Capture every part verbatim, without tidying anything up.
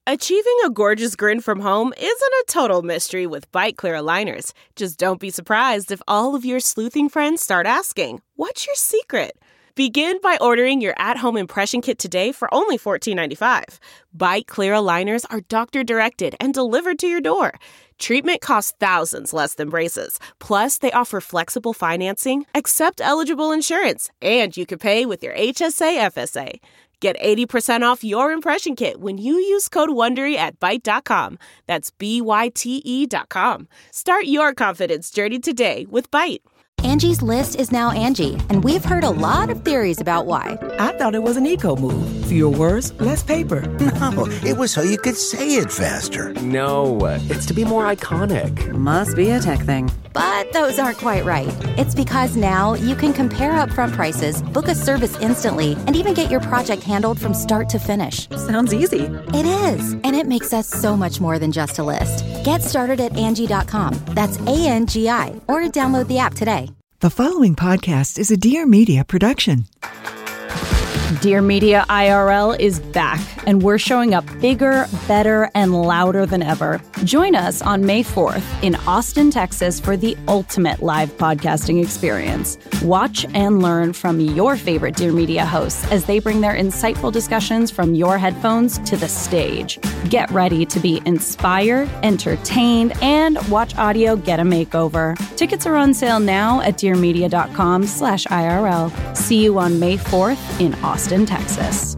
Achieving a gorgeous grin from home isn't a total mystery with Byte Clear aligners. Just don't be surprised if all of your sleuthing friends start asking, "What's your secret?" Begin by ordering your at-home impression kit today for only fourteen ninety-five. Byte Clear aligners are doctor-directed and delivered to your door. Treatment costs thousands less than braces. Plus, they offer flexible financing, accept eligible insurance, and you can pay with your H S A F S A. Get eighty percent off your impression kit when you use code WONDERY at byte dot com. That's B Y T E dot com. Start your confidence journey today with Byte. Angie's List is now Angie, and we've heard a lot of theories about why. I thought it was an eco move. Fewer words, less paper. No, it was so you could say it faster. No, it's to be more iconic. Must be a tech thing. But those aren't quite right. It's because now you can compare upfront prices, book a service instantly, and even get your project handled from start to finish. Sounds easy. It is, and it makes us so much more than just a list. Get started at Angie dot com. That's A N G I, or download the app today. The following podcast is a Dear Media production. Dear Media I R L is back, and we're showing up bigger, better, and louder than ever. Join us on May fourth in Austin, Texas for the ultimate live podcasting experience. Watch and learn from your favorite Dear Media hosts as they bring their insightful discussions from your headphones to the stage. Get ready to be inspired, entertained, and watch audio get a makeover. Tickets are on sale now at dear media dot com slash I R L. See you on May fourth in Austin, Texas.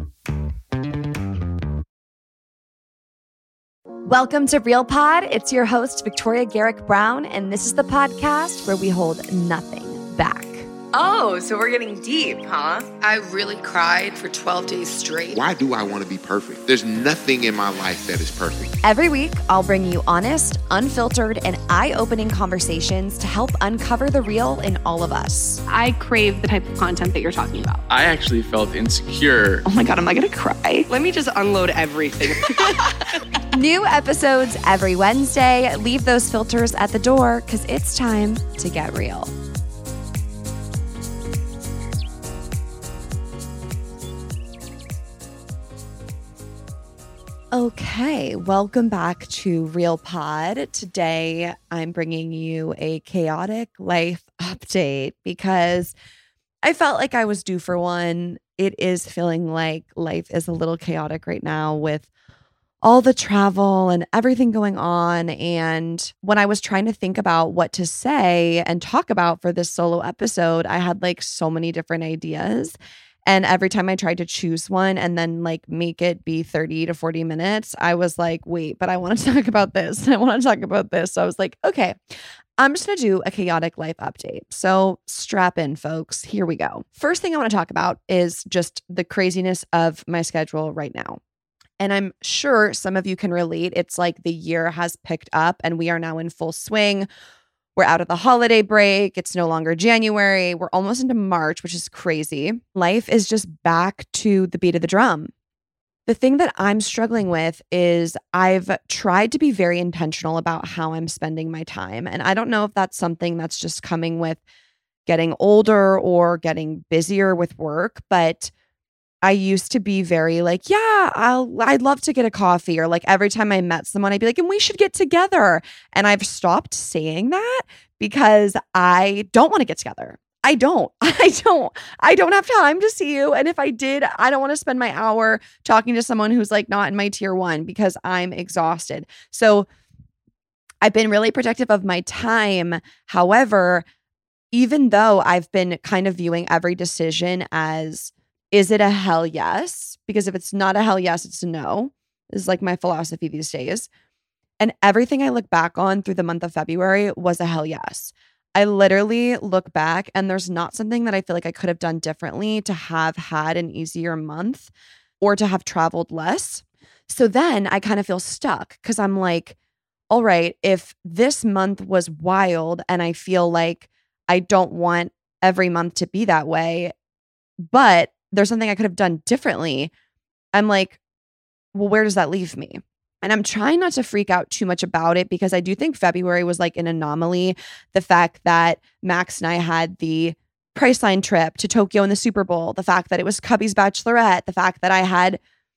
Welcome to Real Pod. It's your host, Victoria Garrick Brown, and this is the podcast where we hold nothing back. Oh, so we're getting deep, huh? I really cried for twelve days straight. Why do I want to be perfect? There's nothing in my life that is perfect. Every week, I'll bring you honest, unfiltered, and eye-opening conversations to help uncover the real in all of us. I crave the type of content that you're talking about. I actually felt insecure. Oh my God, am I gonna cry? Let me just unload everything. New episodes every Wednesday. Leave those filters at the door because it's time to get real. Okay, welcome back to Real Pod. Today, I'm bringing you a chaotic life update because I felt like I was due for one. It is feeling like life is a little chaotic right now with all the travel and everything going on. And when I was trying to think about what to say and talk about for this solo episode, I had like so many different ideas. And every time I tried to choose one and then like make it be thirty to forty minutes, I was like, wait, but I want to talk about this. I want to talk about this. So I was like, okay, I'm just going to do a chaotic life update. So strap in, folks. Here we go. First thing I want to talk about is just the craziness of my schedule right now. And I'm sure some of you can relate. It's like the year has picked up and we are now in full swing. We're out of the holiday break. It's no longer January. We're almost into March, which is crazy. Life is just back to the beat of the drum. The thing that I'm struggling with is I've tried to be very intentional about how I'm spending my time. And I don't know if that's something that's just coming with getting older or getting busier with work, but I used to be very like, yeah, I'll, I'd love to get a coffee. Or like every time I met someone, I'd be like, and we should get together. And I've stopped saying that because I don't want to get together. I don't. I don't. I don't have time to see you. And if I did, I don't want to spend my hour talking to someone who's like not in my tier one because I'm exhausted. So I've been really protective of my time. However, even though I've been kind of viewing every decision as, is it a hell yes? Because if it's not a hell yes, it's a no. This is like my philosophy these days. And everything I look back on through the month of February was a hell yes. I literally look back and there's not something that I feel like I could have done differently to have had an easier month or to have traveled less. So then I kind of feel stuck because I'm like, all right, if this month was wild and I feel like I don't want every month to be that way, but there's something I could have done differently, I'm like, well, where does that leave me? And I'm trying not to freak out too much about it because I do think February was like an anomaly. The fact that Max and I had the Priceline trip to Tokyo in the Super Bowl, the fact that it was Cubby's Bachelorette, the fact that I had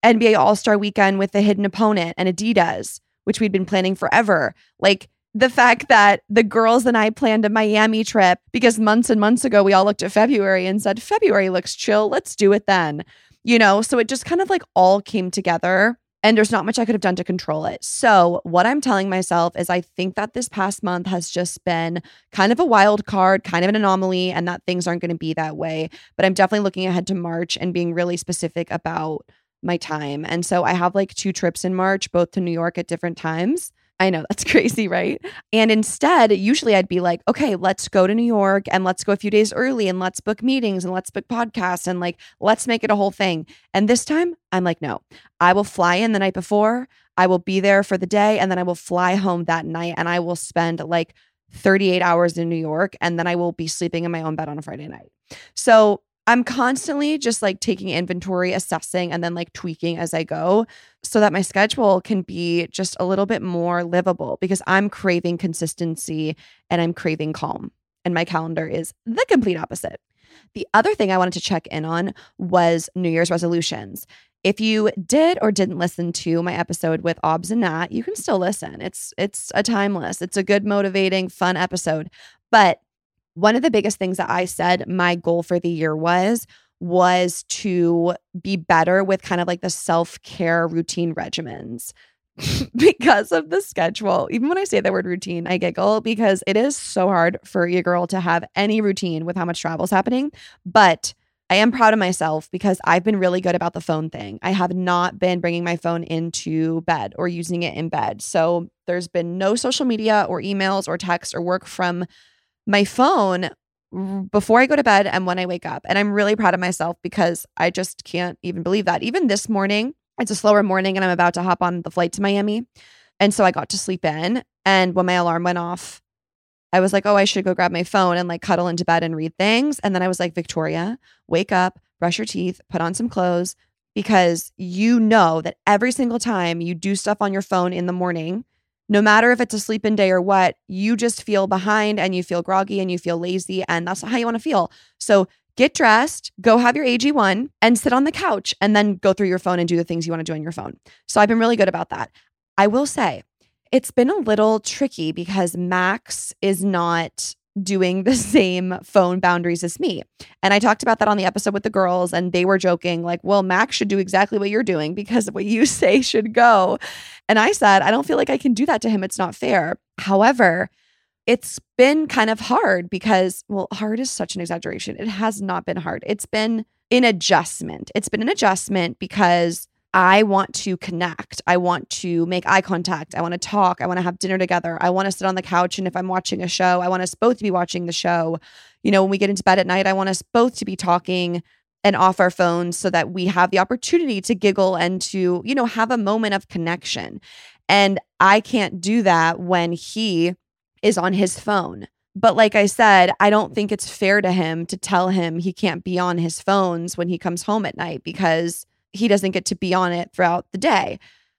N B A All-Star Weekend with the Hidden Opponent and Adidas, which we'd been planning forever. Like the fact that the girls and I planned a Miami trip because months and months ago, we all looked at February and said, February looks chill. Let's do it then. You know, so it just kind of like all came together and there's not much I could have done to control it. So what I'm telling myself is I think that this past month has just been kind of a wild card, kind of an anomaly, and that things aren't going to be that way. But I'm definitely looking ahead to March and being really specific about my time. And so I have like two trips in March, both to New York at different times. I know that's crazy, right? And instead, usually I'd be like, okay, let's go to New York and let's go a few days early and let's book meetings and let's book podcasts and like, let's make it a whole thing. And this time I'm like, no, I will fly in the night before. I will be there for the day and then I will fly home that night and I will spend like thirty-eight hours in New York and then I will be sleeping in my own bed on a Friday night. So I'm constantly just like taking inventory, assessing, and then like tweaking as I go so that my schedule can be just a little bit more livable because I'm craving consistency and I'm craving calm. And my calendar is the complete opposite. The other thing I wanted to check in on was New Year's resolutions. If you did or didn't listen to my episode with Obs and Nat, you can still listen. It's it's a timeless, it's a good, motivating, fun episode. But one of the biggest things that I said my goal for the year was, was to be better with kind of like the self-care routine regimens because of the schedule. Even when I say the word routine, I giggle because it is so hard for your girl to have any routine with how much travel is happening. But I am proud of myself because I've been really good about the phone thing. I have not been bringing my phone into bed or using it in bed. So there's been no social media or emails or text or work from my phone before I go to bed and when I wake up. And I'm really proud of myself because I just can't even believe that. Even this morning, it's a slower morning and I'm about to hop on the flight to Miami. And so I got to sleep in. And when my alarm went off, I was like, oh, I should go grab my phone and like cuddle into bed and read things. And then I was like, Victoria, wake up, brush your teeth, put on some clothes, because you know that every single time you do stuff on your phone in the morning, no matter if it's a sleep-in day or what, you just feel behind and you feel groggy and you feel lazy, and that's not how you want to feel. So get dressed, go have your A G one and sit on the couch and then go through your phone and do the things you want to do on your phone. So I've been really good about that. I will say it's been a little tricky because Max is not doing the same phone boundaries as me. And I talked about that on the episode with the girls and they were joking like, well, Max should do exactly what you're doing because what you say should go. And I said, I don't feel like I can do that to him. It's not fair. However, it's been kind of hard because, well, hard is such an exaggeration. It has not been hard. It's been an adjustment. It's been an adjustment because I want to connect. I want to make eye contact. I want to talk. I want to have dinner together. I want to sit on the couch. And if I'm watching a show, I want us both to be watching the show. You know, when we get into bed at night, I want us both to be talking and off our phones so that we have the opportunity to giggle and to, you know, have a moment of connection. And I can't do that when he is on his phone. But like I said, I don't think it's fair to him to tell him he can't be on his phones when he comes home at night because he doesn't get to be on it throughout the day.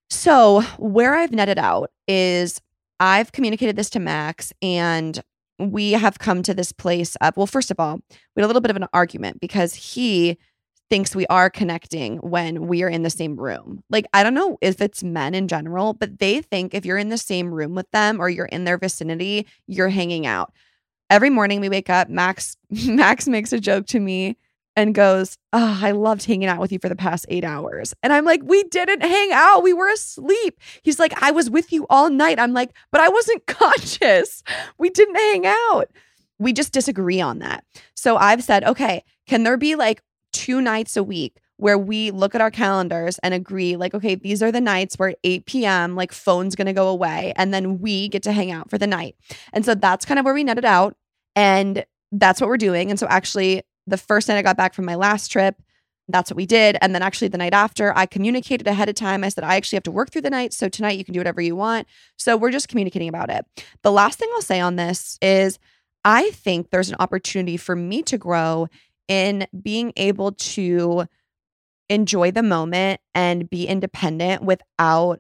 So where I've netted out is I've communicated this to Max and we have come to this place of, well, first of all, we had a little bit of an argument because he thinks we are connecting when we are in the same room. Like, I don't know if it's men in general, but they think if you're in the same room with them or you're in their vicinity, you're hanging out. Every morning we wake up, Max, Max makes a joke to me and goes, oh, I loved hanging out with you for the past eight hours. And I'm like, we didn't hang out. We were asleep. He's like, I was with you all night. I'm like, but I wasn't conscious. We didn't hang out. We just disagree on that. So I've said, okay, can there be like two nights a week where we look at our calendars and agree like, okay, these are the nights where at eight p.m. like phone's going to go away and then we get to hang out for the night. And so that's kind of where we netted out. And that's what we're doing. And so actually, the first night I got back from my last trip, that's what we did. And then actually the night after, I communicated ahead of time. I said, I actually have to work through the night. So tonight you can do whatever you want. So we're just communicating about it. The last thing I'll say on this is I think there's an opportunity for me to grow in being able to enjoy the moment and be independent without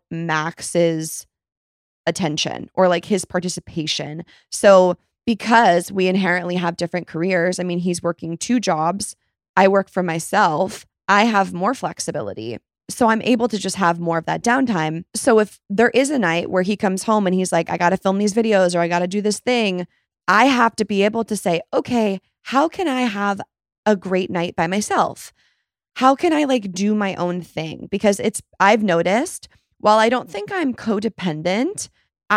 Max's attention or like his participation. So because we inherently have different careers. I mean, he's working two jobs. I work for myself. I have more flexibility. So I'm able to just have more of that downtime. So if there is a night where he comes home and he's like, I got to film these videos or I got to do this thing, I have to be able to say, okay, how can I have a great night by myself? How can I like do my own thing? Because it's, I've noticed, while I don't think I'm codependent,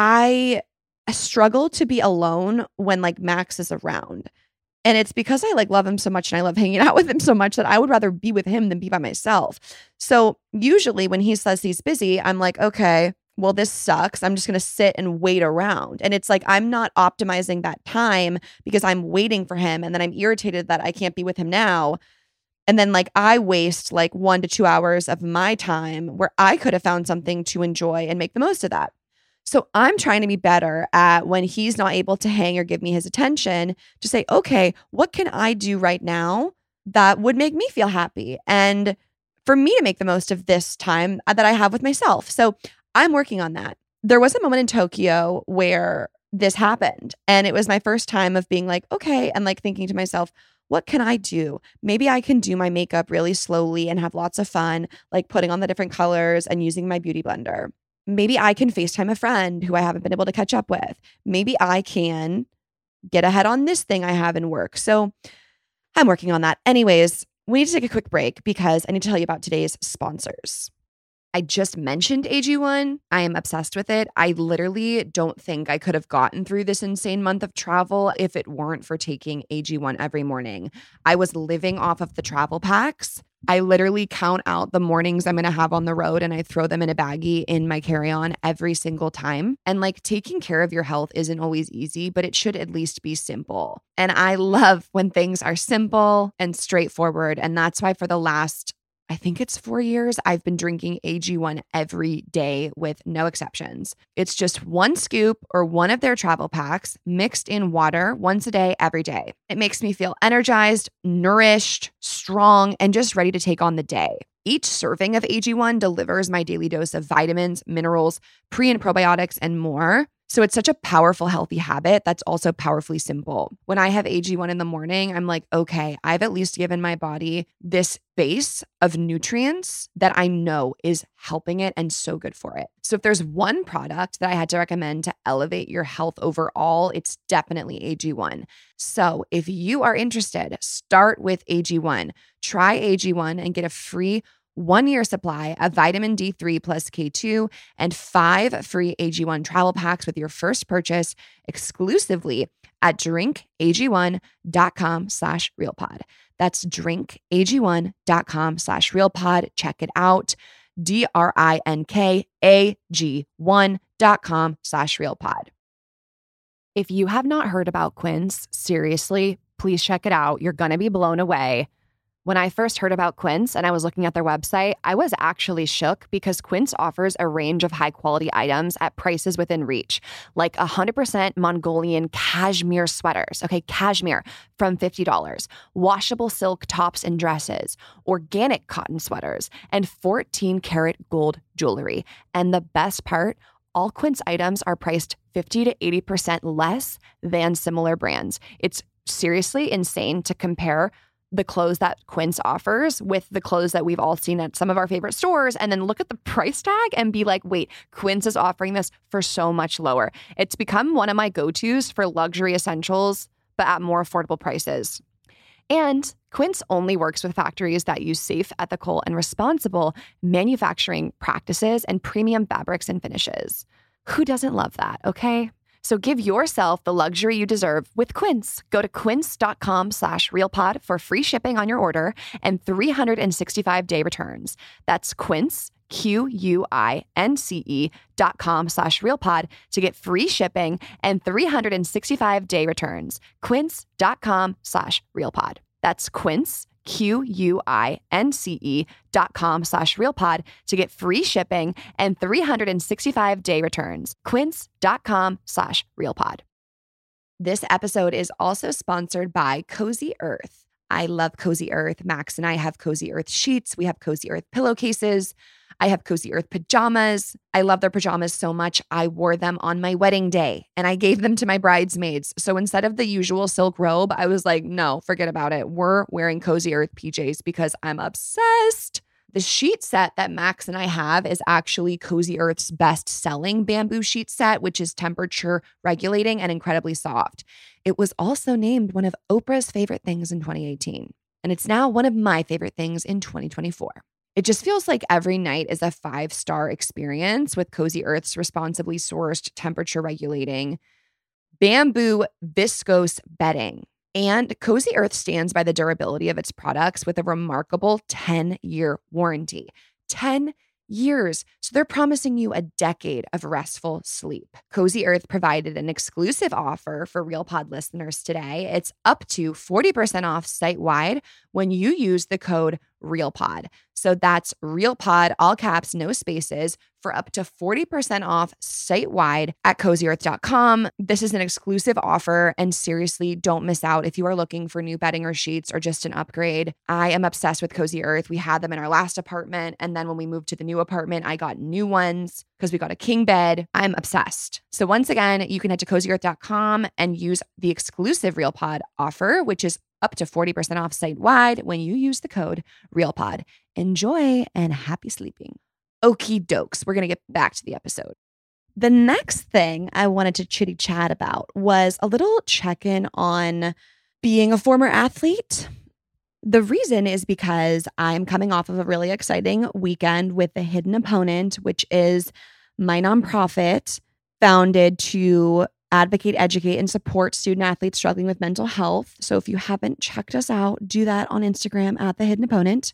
I struggle to be alone when like Max is around. And it's because I like love him so much and I love hanging out with him so much that I would rather be with him than be by myself. So usually when he says he's busy, I'm like, okay, well, this sucks. I'm just going to sit and wait around. And it's like, I'm not optimizing that time because I'm waiting for him. And then I'm irritated that I can't be with him now. And then like I waste like one to two hours of my time where I could have found something to enjoy and make the most of that. So I'm trying to be better at when he's not able to hang or give me his attention to say, okay, what can I do right now that would make me feel happy? And for me to make the most of this time that I have with myself. So I'm working on that. There was a moment in Tokyo where this happened. And it was my first time of being like, okay, and like thinking to myself, what can I do? Maybe I can do my makeup really slowly and have lots of fun, like putting on the different colors and using my beauty blender. Maybe I can FaceTime a friend who I haven't been able to catch up with. Maybe I can get ahead on this thing I have in work. So I'm working on that. Anyways, we need to take a quick break because I need to tell you about today's sponsors. I just mentioned A G one. I am obsessed with it. I literally don't think I could have gotten through this insane month of travel if it weren't for taking A G one every morning. I was living off of the travel packs. I literally count out the mornings I'm going to have on the road and I throw them in a baggie in my carry-on every single time. And like taking care of your health isn't always easy, but it should at least be simple. And I love when things are simple and straightforward. And that's why for the last I think it's four years, I've been drinking A G one every day with no exceptions. It's just one scoop or one of their travel packs mixed in water once a day, every day. It makes me feel energized, nourished, strong, and just ready to take on the day. Each serving of A G one delivers my daily dose of vitamins, minerals, pre and probiotics, and more. So it's such a powerful, healthy habit that's also powerfully simple. When I have A G one in the morning, I'm like, okay, I've at least given my body this base of nutrients that I know is helping it and so good for it. So if there's one product that I had to recommend to elevate your health overall, it's definitely A G one. So if you are interested, start with A G one. Try A G one and get a free one-year supply of vitamin D three plus K two and five free A G one travel packs with your first purchase exclusively at drinkag1.com slash realpod. That's drinkag1.com slash realpod. Check it out. D-R-I-N-K-A-G one.com slash realpod. If you have not heard about Quince, seriously, please check it out. You're going to be blown away. When I first heard about Quince and I was looking at their website, I was actually shook because Quince offers a range of high-quality items at prices within reach, like one hundred percent Mongolian cashmere sweaters, okay, cashmere, from fifty dollars, washable silk tops and dresses, organic cotton sweaters, and fourteen karat gold jewelry. And the best part, all Quince items are priced fifty to eighty percent less than similar brands. It's seriously insane to compare the clothes that Quince offers with the clothes that we've all seen at some of our favorite stores and then look at the price tag and be like, wait, Quince is offering this for so much lower. It's become one of my go-tos for luxury essentials, but at more affordable prices. And Quince only works with factories that use safe, ethical, and responsible manufacturing practices and premium fabrics and finishes. Who doesn't love that, okay? So give yourself the luxury you deserve with Quince. Go to quince.com slash realpod for free shipping on your order and three hundred sixty-five day returns. That's quince, Q-U-I-N-C-E dot com slash realpod to get free shipping and three hundred sixty-five day returns. Quince.com slash realpod. That's quince, Q-U-I-N-C-E dot com slash realpod to get free shipping and three hundred sixty-five day returns. Quince.com slash realpod. This episode is also sponsored by Cozy Earth. I love Cozy Earth. Max and I have Cozy Earth sheets. We have Cozy Earth pillowcases. I have Cozy Earth pajamas. I love their pajamas so much. I wore them on my wedding day and I gave them to my bridesmaids. So instead of the usual silk robe, I was like, no, forget about it. We're wearing Cozy Earth P Js because I'm obsessed. The sheet set that Max and I have is actually Cozy Earth's best-selling bamboo sheet set, which is temperature regulating and incredibly soft. It was also named one of Oprah's favorite things in twenty eighteen, and it's now one of my favorite things in twenty twenty-four. It just feels like every night is a five-star experience with Cozy Earth's responsibly sourced temperature regulating bamboo viscose bedding. And Cozy Earth stands by the durability of its products with a remarkable ten-year warranty. ten years. So they're promising you a decade of restful sleep. Cozy Earth provided an exclusive offer for Real Pod listeners today. It's up to forty percent off site-wide when you use the code RealPod. So that's RealPod, all caps, no spaces, for up to forty percent off site-wide at cozy earth dot com. This is an exclusive offer, and seriously, don't miss out if you are looking for new bedding or sheets or just an upgrade. I am obsessed with Cozy Earth. We had them in our last apartment, and then when we moved to the new apartment, I got new ones because we got a king bed. I'm obsessed. So once again, you can head to cozy earth dot com and use the exclusive RealPod offer, which is up to forty percent off site-wide when you use the code RealPod. Enjoy and happy sleeping. Okie dokes. We're going to get back to the episode. The next thing I wanted to chitty chat about was a little check-in on being a former athlete. The reason is because I'm coming off of a really exciting weekend with The Hidden Opponent, which is my nonprofit founded to advocate, educate, and support student athletes struggling with mental health. So if you haven't checked us out, do that on Instagram at The Hidden Opponent.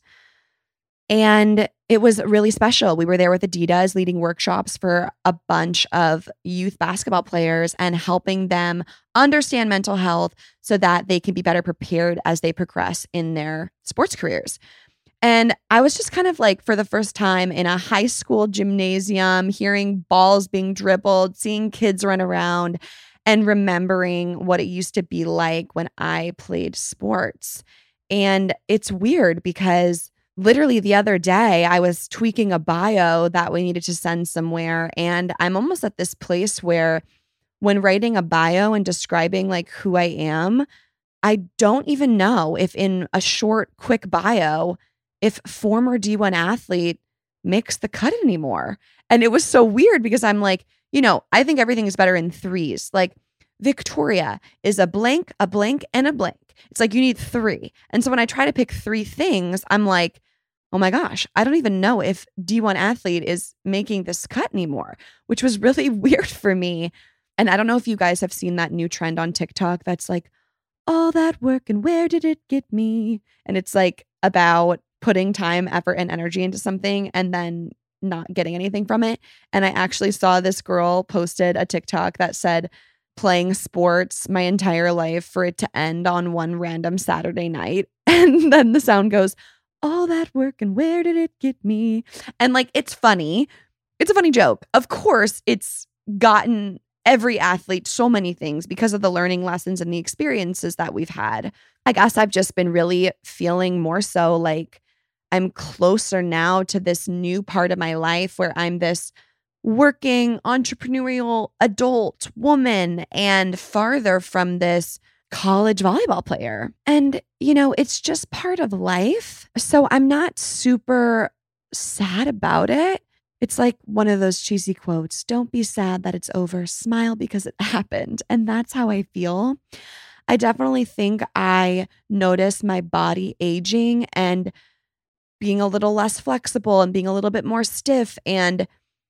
And it was really special. We were there with Adidas leading workshops for a bunch of youth basketball players and helping them understand mental health so that they can be better prepared as they progress in their sports careers. And I was just kind of like, for the first time in a high school gymnasium, hearing balls being dribbled, seeing kids run around, and remembering what it used to be like when I played sports. And it's weird because literally the other day, I was tweaking a bio that we needed to send somewhere. And I'm almost at this place where when writing a bio and describing like who I am, I don't even know if in a short, quick bio, if former D one athlete makes the cut anymore. And it was so weird because I'm like, you know, I think everything is better in threes. Like Victoria is a blank, a blank, and a blank. It's like you need three. And so when I try to pick three things, I'm like, oh my gosh, I don't even know if D one athlete is making this cut anymore, which was really weird for me. And I don't know if you guys have seen that new trend on TikTok that's like, all that work and where did it get me? And it's like about putting time, effort, and energy into something and then not getting anything from it. And I actually saw this girl posted a TikTok that said, playing sports my entire life for it to end on one random Saturday night. And then the sound goes, all that work and where did it get me? And like, it's funny. It's a funny joke. Of course, it's gotten every athlete so many things because of the learning lessons and the experiences that we've had. I guess I've just been really feeling more so like I'm closer now to this new part of my life where I'm this working, entrepreneurial adult woman and farther from this college volleyball player. And, you know, it's just part of life. So I'm not super sad about it. It's like one of those cheesy quotes, don't be sad that it's over, smile because it happened. And that's how I feel. I definitely think I notice my body aging and being a little less flexible and being a little bit more stiff. And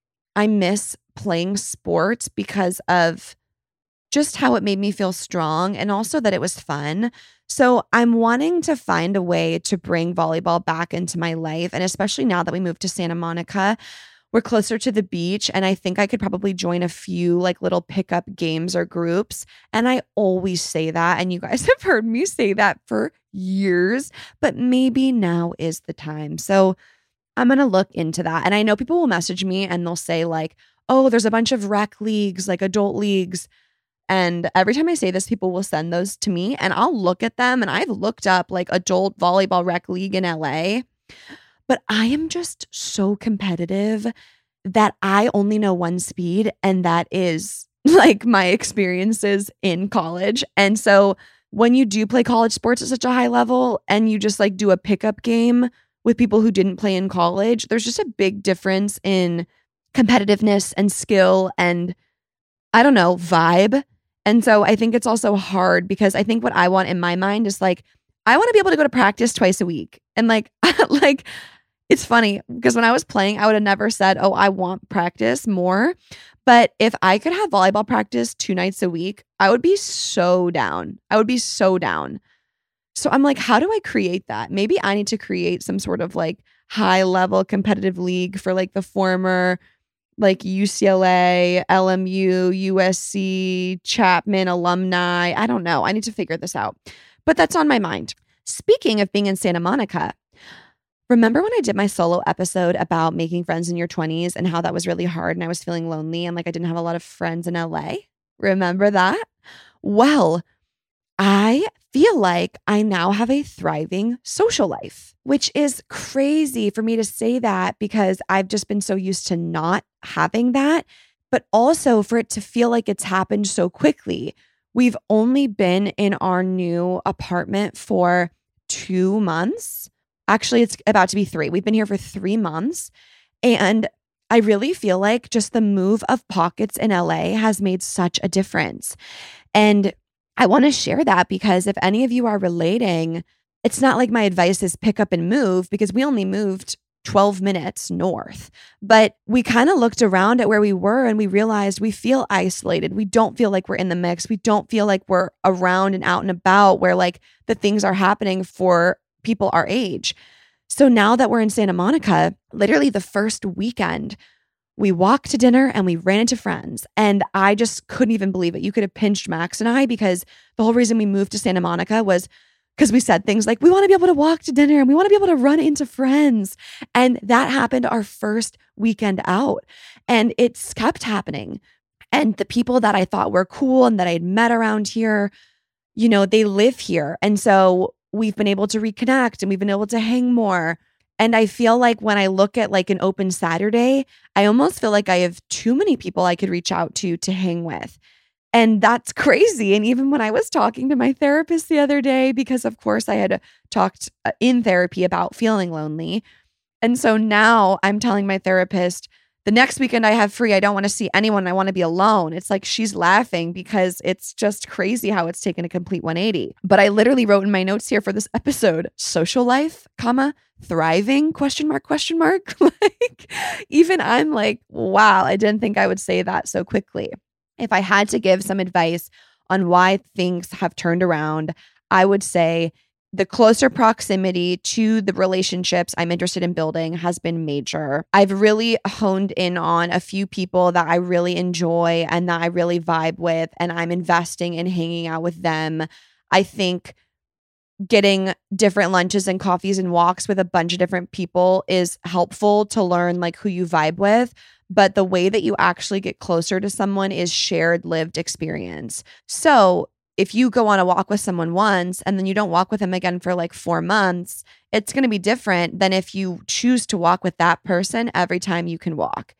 I miss playing sports because of just how it made me feel strong and also that it was fun. So I'm wanting to find a way to bring volleyball back into my life. And especially now that we moved to Santa Monica, we're closer to the beach. And I think I could probably join a few like little pickup games or groups. And I always say that. And you guys have heard me say that for years, but maybe now is the time. So I'm going to look into that. And I know people will message me and they'll say like, oh, there's a bunch of rec leagues, like adult leagues. And every time I say this, people will send those to me and I'll look at them. And I've looked up like adult volleyball rec league in L A. But I am just so competitive that I only know one speed. And that is like my experiences in college. And so when you do play college sports at such a high level and you just like do a pickup game with people who didn't play in college. There's just a big difference in competitiveness and skill and, I don't know, vibe. And so I think it's also hard because I think what I want in my mind is like, I want to be able to go to practice twice a week. And like, like it's funny because when I was playing, I would have never said, oh, I want practice more. But if I could have volleyball practice two nights a week, I would be so down. I would be so down. So I'm like, how do I create that? Maybe I need to create some sort of like high level competitive league for like the former like U C L A, L M U, U S C, Chapman alumni. I don't know. I need to figure this out. But that's on my mind. Speaking of being in Santa Monica, remember when I did my solo episode about making friends in your twenties and how that was really hard and I was feeling lonely and like I didn't have a lot of friends in L A? Remember that? Well, I feel like I now have a thriving social life, which is crazy for me to say that because I've just been so used to not having that, but also for it to feel like it's happened so quickly. We've only been in our new apartment for two months. Actually, it's about to be three. We've been here for three months. And I really feel like just the move of Pockets in L A has made such a difference. And I want to share that because if any of you are relating, it's not like my advice is pick up and move because we only moved twelve minutes north. But we kind of looked around at where we were and we realized we feel isolated. We don't feel like we're in the mix. We don't feel like we're around and out and about where like the things are happening for people our age. So now that we're in Santa Monica, literally the first weekend, we walked to dinner and we ran into friends. And I just couldn't even believe it. You could have pinched Max and I because the whole reason we moved to Santa Monica was because we said things like, we want to be able to walk to dinner and we want to be able to run into friends. And that happened our first weekend out. And it's kept happening. And the people that I thought were cool and that I had met around here, you know, they live here. And so we've been able to reconnect and we've been able to hang more. And I feel like when I look at like an open Saturday, I almost feel like I have too many people I could reach out to to hang with. And that's crazy. And even when I was talking to my therapist the other day, because of course I had talked in therapy about feeling lonely. And so now I'm telling my therapist, the next weekend I have free, I don't want to see anyone. I want to be alone. It's like she's laughing because it's just crazy how it's taken a complete one eighty. But I literally wrote in my notes here for this episode, social life, comma, thriving, question mark, question mark. Like even I'm like, wow, I didn't think I would say that so quickly. If I had to give some advice on why things have turned around, I would say the closer proximity to the relationships I'm interested in building has been major. I've really honed in on a few people that I really enjoy and that I really vibe with, and I'm investing in hanging out with them. I think getting different lunches and coffees and walks with a bunch of different people is helpful to learn like who you vibe with. But the way that you actually get closer to someone is shared lived experience. So if you go on a walk with someone once and then you don't walk with them again for like four months, it's going to be different than if you choose to walk with that person every time you can walk.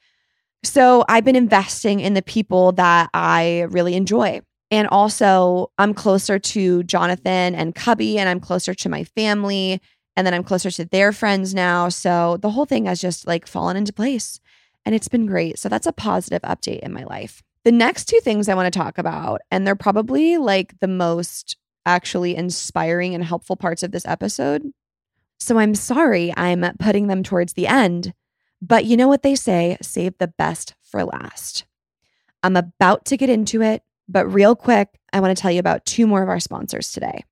So I've been investing in the people that I really enjoy. And also I'm closer to Jonathan and Cubby, and I'm closer to my family, and then I'm closer to their friends now. So the whole thing has just like fallen into place and it's been great. So that's a positive update in my life. The next two things I want to talk about, and they're probably like the most actually inspiring and helpful parts of this episode. So I'm sorry I'm putting them towards the end, but you know what they say, save the best for last. I'm about to get into it, but real quick, I want to tell you about two more of our sponsors today.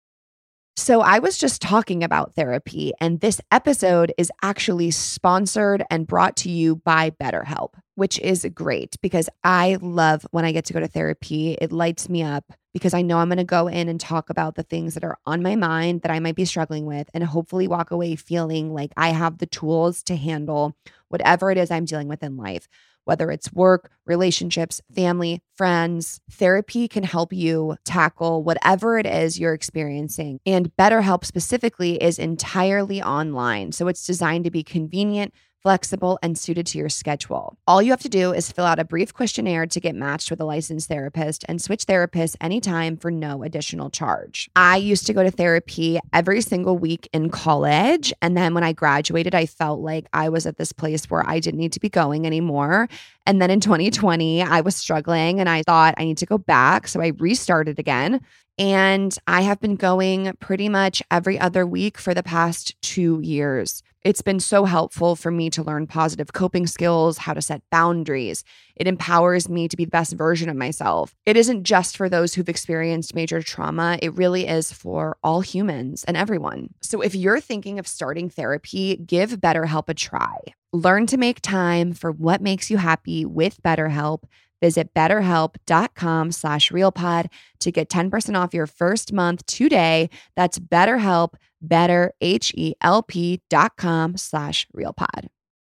So I was just talking about therapy, and this episode is actually sponsored and brought to you by BetterHelp, which is great because I love when I get to go to therapy. It lights me up because I know I'm going to go in and talk about the things that are on my mind that I might be struggling with, and hopefully walk away feeling like I have the tools to handle whatever it is I'm dealing with in life. Whether it's work, relationships, family, friends, therapy can help you tackle whatever it is you're experiencing. And BetterHelp specifically is entirely online. So it's designed to be convenient, flexible, and suited to your schedule. All you have to do is fill out a brief questionnaire to get matched with a licensed therapist and switch therapists anytime for no additional charge. I used to go to therapy every single week in college. And then when I graduated, I felt like I was at this place where I didn't need to be going anymore. And then in twenty twenty, I was struggling and I thought I need to go back. So I restarted again. And I have been going pretty much every other week for the past two years. It's been so helpful for me to learn positive coping skills, how to set boundaries. It empowers me to be the best version of myself. It isn't just for those who've experienced major trauma. It really is for all humans and everyone. So if you're thinking of starting therapy, give BetterHelp a try. Learn to make time for what makes you happy with BetterHelp. Visit betterhelp.com slash realpod to get ten percent off your first month today. That's BetterHelp, better, H E L P dot com slash realpod.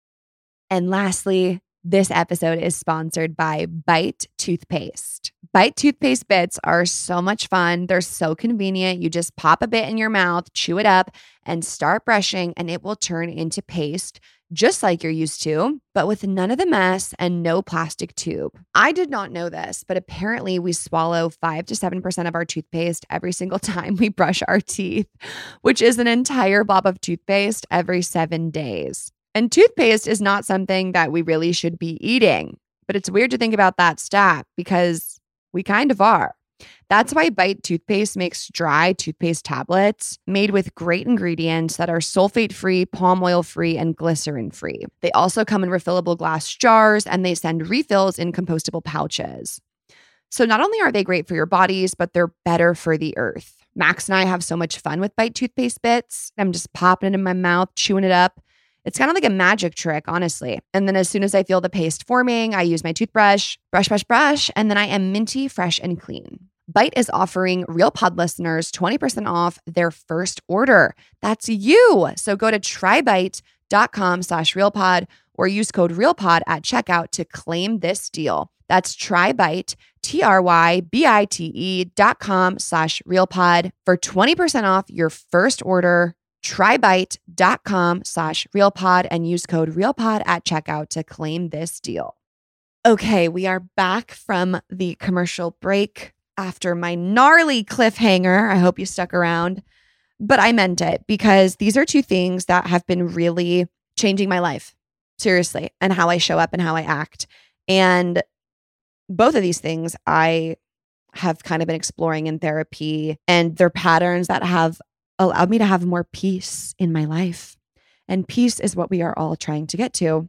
And lastly, this episode is sponsored by Bite Toothpaste. Bite Toothpaste bits are so much fun. They're so convenient. You just pop a bit in your mouth, chew it up, and start brushing, and it will turn into paste just like you're used to, but with none of the mess and no plastic tube. I did not know this, but apparently we swallow five to seven percent of our toothpaste every single time we brush our teeth, which is an entire bob of toothpaste every seven days. And toothpaste is not something that we really should be eating, but it's weird to think about that stat because we kind of are. That's why Bite Toothpaste makes dry toothpaste tablets made with great ingredients that are sulfate-free, palm oil-free, and glycerin-free. They also come in refillable glass jars, and they send refills in compostable pouches. So not only are they great for your bodies, but they're better for the earth. Max and I have so much fun with Bite Toothpaste bits. I'm just popping it in my mouth, chewing it up. It's kind of like a magic trick, honestly. And then as soon as I feel the paste forming, I use my toothbrush, brush, brush, brush, and then I am minty, fresh, and clean. Bite is offering RealPod listeners twenty percent off their first order. That's you. So go to trybite.com slash RealPod or use code RealPod at checkout to claim this deal. That's trybite, T-R-Y-B-I-T-E dot com slash RealPod for twenty percent off your first order. Trybite.com slash RealPod and use code RealPod at checkout to claim this deal. Okay, we are back from the commercial break after my gnarly cliffhanger. I hope you stuck around, but I meant it because these are two things that have been really changing my life, seriously, and how I show up and how I act. And both of these things I have kind of been exploring in therapy, and they're patterns that have allowed me to have more peace in my life. And peace is what we are all trying to get to.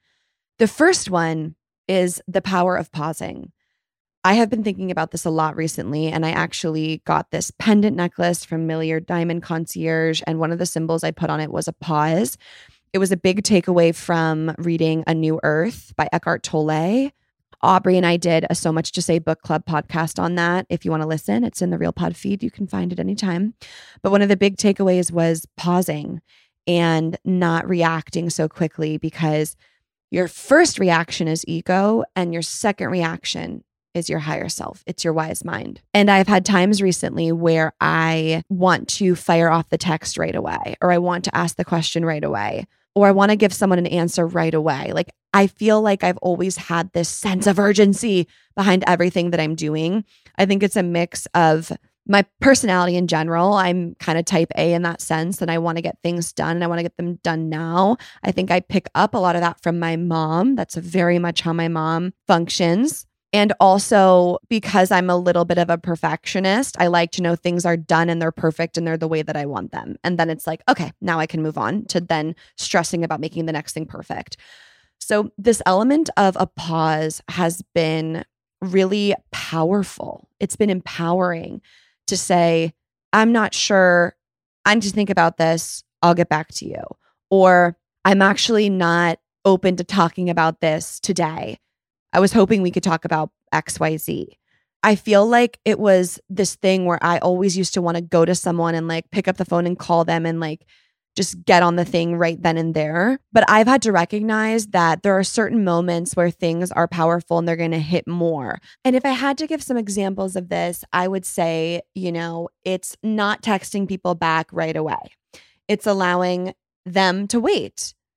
The first one is the power of pausing. I have been thinking about this a lot recently, and I actually got this pendant necklace from Milliard Diamond Concierge, and one of the symbols I put on it was a pause. It was a big takeaway from reading A New Earth by Eckhart Tolle. Aubrey and I did a So Much to Say book club podcast on that. If you want to listen, it's in the RealPod feed. You can find it anytime. But one of the big takeaways was pausing and not reacting so quickly, because your first reaction is ego and your second reaction is your higher self. It's your wise mind. And I've had times recently where I want to fire off the text right away, or I want to ask the question right away, or I want to give someone an answer right away. Like, I feel like I've always had this sense of urgency behind everything that I'm doing. I think it's a mix of my personality in general. I'm kind of type A in that sense, and I want to get things done and I want to get them done now. I think I pick up a lot of that from my mom. That's very much how my mom functions. And also because I'm a little bit of a perfectionist, I like to know things are done and they're perfect and they're the way that I want them. And then it's like, okay, now I can move on to then stressing about making the next thing perfect. So this element of a pause has been really powerful. It's been empowering to say, I'm not sure. I need to think about this. I'll get back to you. Or I'm actually not open to talking about this today. I was hoping we could talk about X Y Z. I feel like it was this thing where I always used to want to go to someone and like pick up the phone and call them and like just get on the thing right then and there. But I've had to recognize that there are certain moments where things are powerful and they're going to hit more. And if I had to give some examples of this, I would say, you know, it's not texting people back right away. It's allowing them to wait.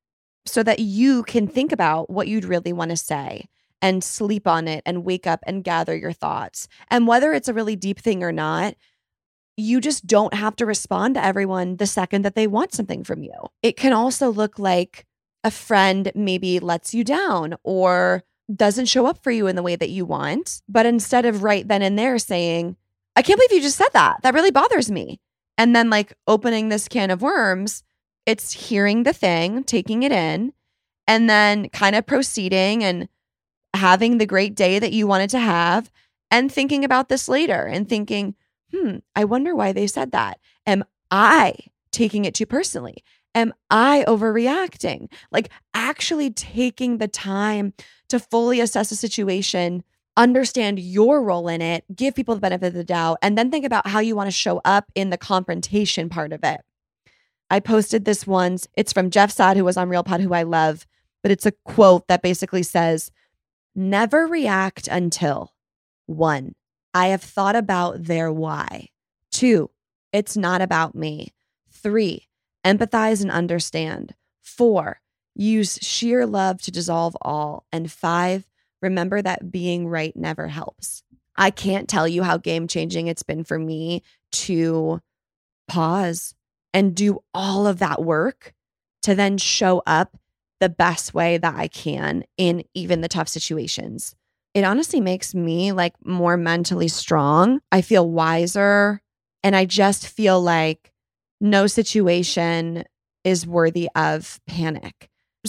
so that you can think about what you'd really want to say and sleep on it and wake up and gather your thoughts. And whether it's a really deep thing or not, you just don't have to respond to everyone the second that they want something from you. It can also look like a friend maybe lets you down or doesn't show up for you in the way that you want. But instead of right then and there saying, I can't believe you just said that. That really bothers me. And then like opening this can of worms, it's hearing the thing, taking it in, and then kind of proceeding and having the great day that you wanted to have and thinking about this later and thinking, hmm, I wonder why they said that. Am I taking it too personally? Am I overreacting? Like actually taking the time to fully assess a situation, understand your role in it, give people the benefit of the doubt, and then think about how you want to show up in the confrontation part of it. I posted this once. It's from Jeff Saad, who was on Real Pod, who I love, but it's a quote that basically says, never react until one, I have thought about their why. Two, it's not about me. Three, empathize and understand. Four, use sheer love to dissolve all. And five, remember that being right never helps. I can't tell you how game-changing it's been for me to pause and do all of that work to then show up the best way that I can in even the tough situations. It honestly makes me like more mentally strong. I feel wiser, and I just feel like no situation is worthy of panic.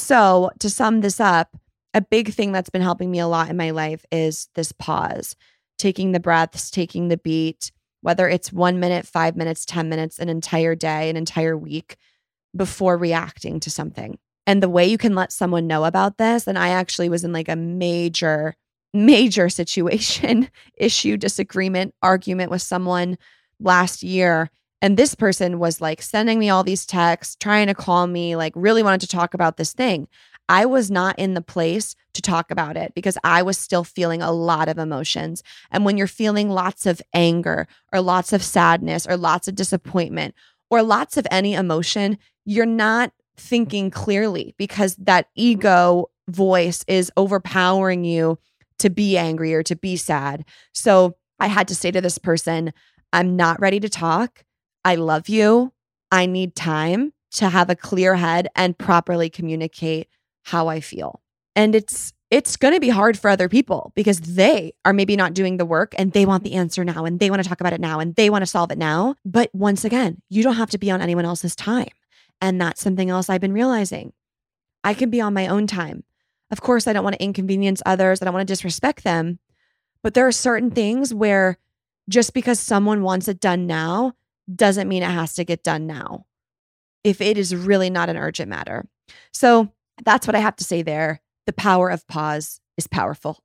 So to sum this up, a big thing that's been helping me a lot in my life is this pause, taking the breaths, taking the beat, whether it's one minute, five minutes, ten minutes, an entire day, an entire week before reacting to something. And the way you can let someone know about this, and I actually was in like a major, major situation, issue, disagreement, argument with someone last year. And this person was like sending me all these texts, trying to call me, like really wanted to talk about this thing. I was not in the place to talk about it because I was still feeling a lot of emotions. And when you're feeling lots of anger or lots of sadness or lots of disappointment or lots of any emotion, you're not thinking clearly because that ego voice is overpowering you to be angry or to be sad. So I had to say to this person, I'm not ready to talk. I love you. I need time to have a clear head and properly communicate how I feel. And it's it's going to be hard for other people because they are maybe not doing the work and they want the answer now and they want to talk about it now and they want to solve it now. But once again, you don't have to be on anyone else's time. And that's something else I've been realizing. I can be on my own time. Of course, I don't want to inconvenience others. I don't want to disrespect them. But there are certain things where just because someone wants it done now doesn't mean it has to get done now if it is really not an urgent matter. So that's what I have to say there. The power of pause is powerful.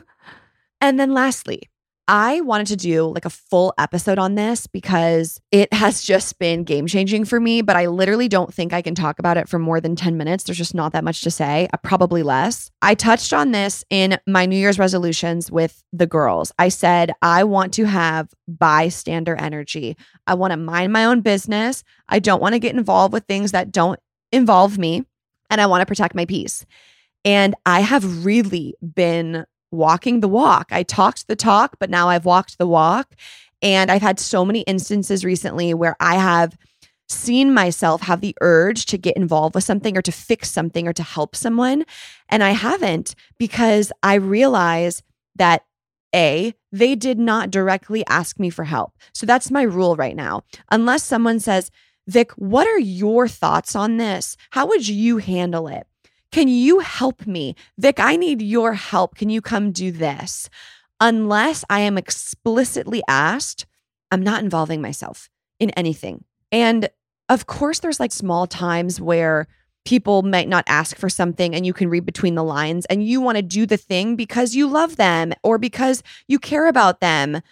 And then lastly, I wanted to do like a full episode on this because it has just been game changing for me, but I literally don't think I can talk about it for more than ten minutes. There's just not that much to say, uh, probably less. I touched on this in my New Year's resolutions with the girls. I said, I want to have bystander energy. I want to mind my own business. I don't want to get involved with things that don't involve me, and I want to protect my peace. And I have really been walking the walk. I talked the talk, but now I've walked the walk. And I've had so many instances recently where I have seen myself have the urge to get involved with something or to fix something or to help someone. And I haven't because I realize that A, they did not directly ask me for help. So that's my rule right now. Unless someone says, Vic, what are your thoughts on this? How would you handle it? Can you help me? Vic, I need your help. Can you come do this? Unless I am explicitly asked, I'm not involving myself in anything. And of course, there's like small times where people might not ask for something and you can read between the lines and you want to do the thing because you love them or because you care about them.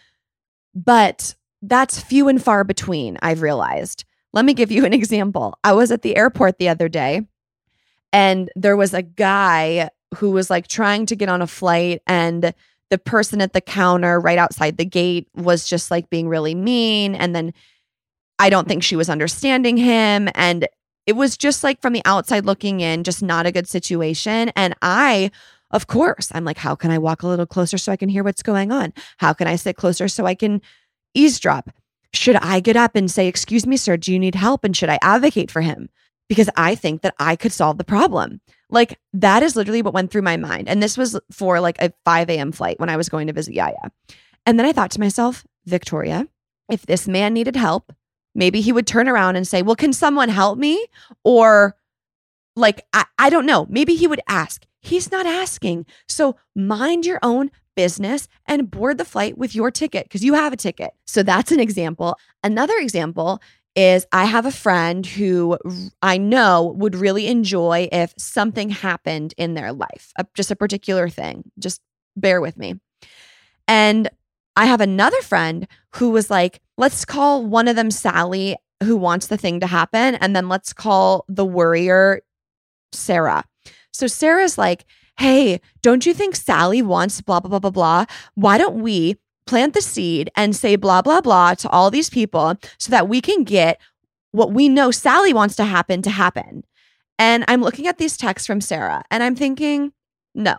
But that's few and far between, I've realized. Let me give you an example. I was at the airport the other day, and there was a guy who was like trying to get on a flight, and the person at the counter right outside the gate was just like being really mean. And then I don't think she was understanding him. And It was just like from the outside looking in, just not a good situation. And I, of course, I'm like, how can I walk a little closer so I can hear what's going on? How can I sit closer so I can eavesdrop? Should I get up and say, excuse me, sir, do you need help? And should I advocate for him? Because I think that I could solve the problem. Like that is literally what went through my mind. And this was for like a five a.m. flight when I was going to visit Yaya. And then I thought to myself, Victoria, if this man needed help, maybe he would turn around and say, well, can someone help me? Or like, I, I don't know. Maybe he would ask. He's not asking. So mind your own business and board the flight with your ticket because you have a ticket. So that's an example. Another example is I have a friend who I know would really enjoy if something happened in their life, a, just a particular thing. Just bear with me. And I have another friend who was like, let's call one of them Sally, who wants the thing to happen. And then let's call the worrier Sarah. So Sarah's like, hey, don't you think Sally wants blah, blah, blah, blah, blah? Why don't we plant the seed and say blah, blah, blah to all these people so that we can get what we know Sally wants to happen to happen. And I'm looking at these texts from Sarah and I'm thinking, no.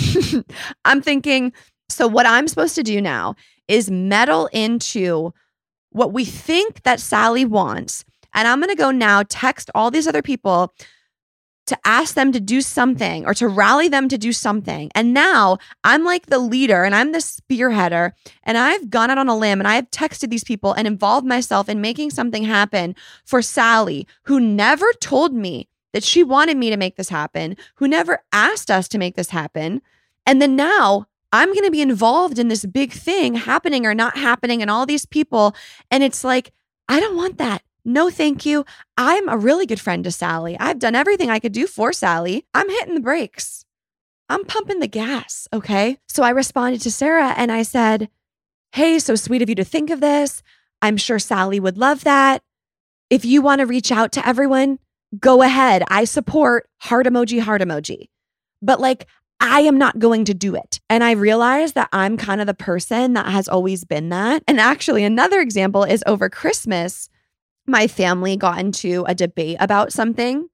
I'm thinking, so what I'm supposed to do now is meddle into what we think that Sally wants. And I'm going to go now text all these other people to ask them to do something or to rally them to do something. And now I'm like the leader and I'm the spearheader and I've gone out on a limb and I've texted these people and involved myself in making something happen for Sally, who never told me that she wanted me to make this happen, who never asked us to make this happen. And then now I'm going to be involved in this big thing happening or not happening and all these people. And it's like, I don't want that. No, thank you. I'm a really good friend to Sally. I've done everything I could do for Sally. I'm hitting the brakes. I'm pumping the gas. Okay. So I responded to Sarah and I said, hey, so sweet of you to think of this. I'm sure Sally would love that. If you want to reach out to everyone, go ahead. I support heart emoji, heart emoji. But like, I am not going to do it. And I realized that I'm kind of the person that has always been that. And actually, another example is over Christmas, my family got into a debate about something.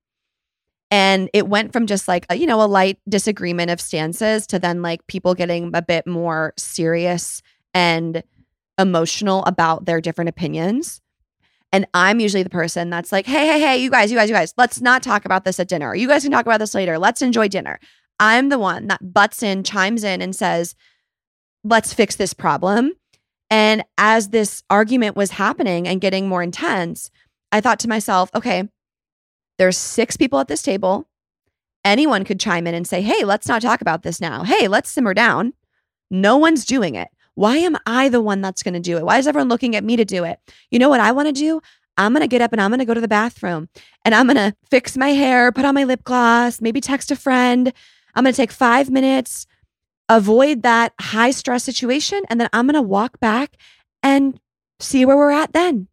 And it went from just like, a, you know, a light disagreement of stances to then like people getting a bit more serious and emotional about their different opinions. And I'm usually the person that's like, hey, hey, hey, you guys, you guys, you guys, let's not talk about this at dinner. You guys can talk about this later. Let's enjoy dinner. I'm the one that butts in, chimes in and says, let's fix this problem. And as this argument was happening and getting more intense, I thought to myself, okay, there's six people at this table. Anyone could chime in and say, hey, let's not talk about this now. Hey, let's simmer down. No one's doing it. Why am I the one that's going to do it? Why is everyone looking at me to do it? You know what I want to do? I'm going to get up and I'm going to go to the bathroom and I'm going to fix my hair, put on my lip gloss, maybe text a friend. I'm going to take five minutes, avoid that high stress situation, and then I'm going to walk back and see where we're at then.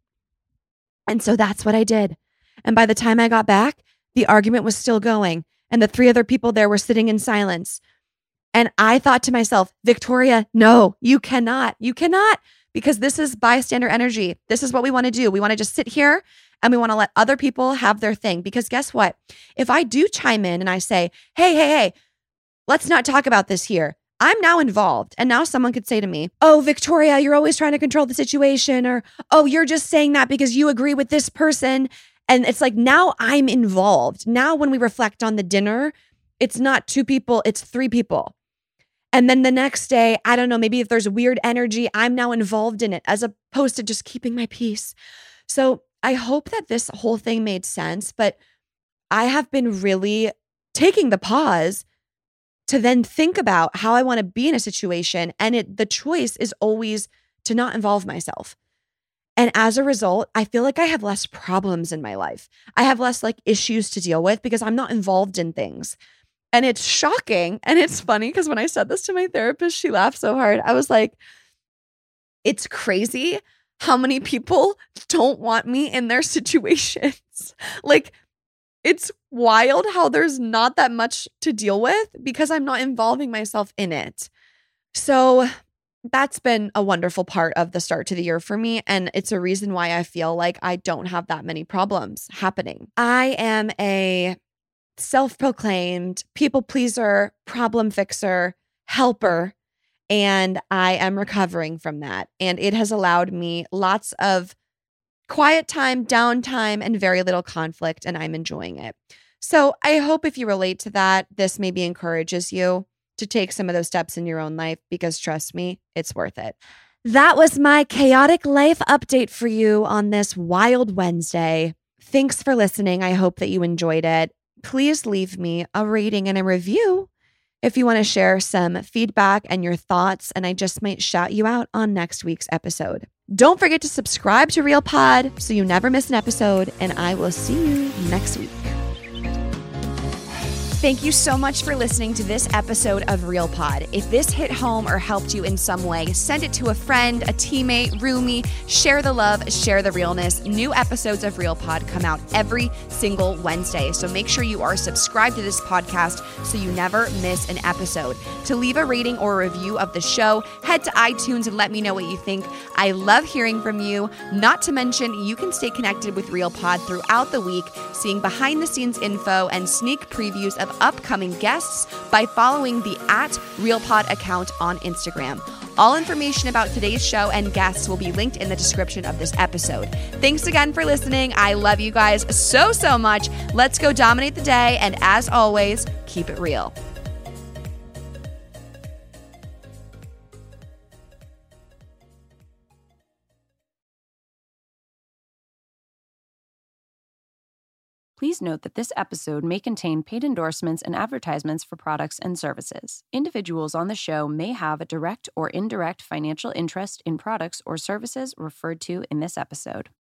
And so that's what I did. And by the time I got back, the argument was still going and the three other people there were sitting in silence. And I thought to myself, Victoria, no, you cannot. You cannot, because this is bystander energy. This is what we want to do. We want to just sit here and we want to let other people have their thing. Because guess what? If I do chime in and I say, hey, hey, hey, let's not talk about this here, I'm now involved. And now someone could say to me, oh, Victoria, you're always trying to control the situation. Or, oh, you're just saying that because you agree with this person. And it's like, now I'm involved. Now when we reflect on the dinner, it's not two people, it's three people. And then the next day, I don't know, maybe if there's weird energy, I'm now involved in it as opposed to just keeping my peace. So I hope that this whole thing made sense, but I have been really taking the pause to then think about how I want to be in a situation. And it, the choice is always to not involve myself. And as a result, I feel like I have less problems in my life. I have less like issues to deal with because I'm not involved in things. And it's shocking. And it's funny because when I said this to my therapist, she laughed so hard. I was like, it's crazy how many people don't want me in their situations. Like, it's wild how there's not that much to deal with because I'm not involving myself in it. So that's been a wonderful part of the start to the year for me. And it's a reason why I feel like I don't have that many problems happening. I am a self-proclaimed people pleaser, problem fixer, helper, and I am recovering from that. And it has allowed me lots of quiet time, downtime, and very little conflict, and I'm enjoying it. So I hope if you relate to that, this maybe encourages you to take some of those steps in your own life, because trust me, it's worth it. That was my chaotic life update for you on this wild Wednesday. Thanks for listening. I hope that you enjoyed it. Please leave me a rating and a review if you want to share some feedback and your thoughts, and I just might shout you out on next week's episode. Don't forget to subscribe to Real Pod so you never miss an episode, and I will see you next week. Thank you so much for listening to this episode of Real Pod. If this hit home or helped you in some way, send it to a friend, a teammate, roomie. Share the love, share the realness. New episodes of Real Pod come out every single Wednesday, so make sure you are subscribed to this podcast so you never miss an episode. To leave a rating or a review of the show, head to iTunes and let me know what you think. I love hearing from you. Not to mention, you can stay connected with Real Pod throughout the week, seeing behind the scenes info and sneak previews of upcoming guests by following the at RealPod account on Instagram. All information about today's show and guests will be linked in the description of this episode. Thanks again for listening. I love you guys so, so much. Let's go dominate the day. And as always, keep it real. Please note that this episode may contain paid endorsements and advertisements for products and services. Individuals on the show may have a direct or indirect financial interest in products or services referred to in this episode.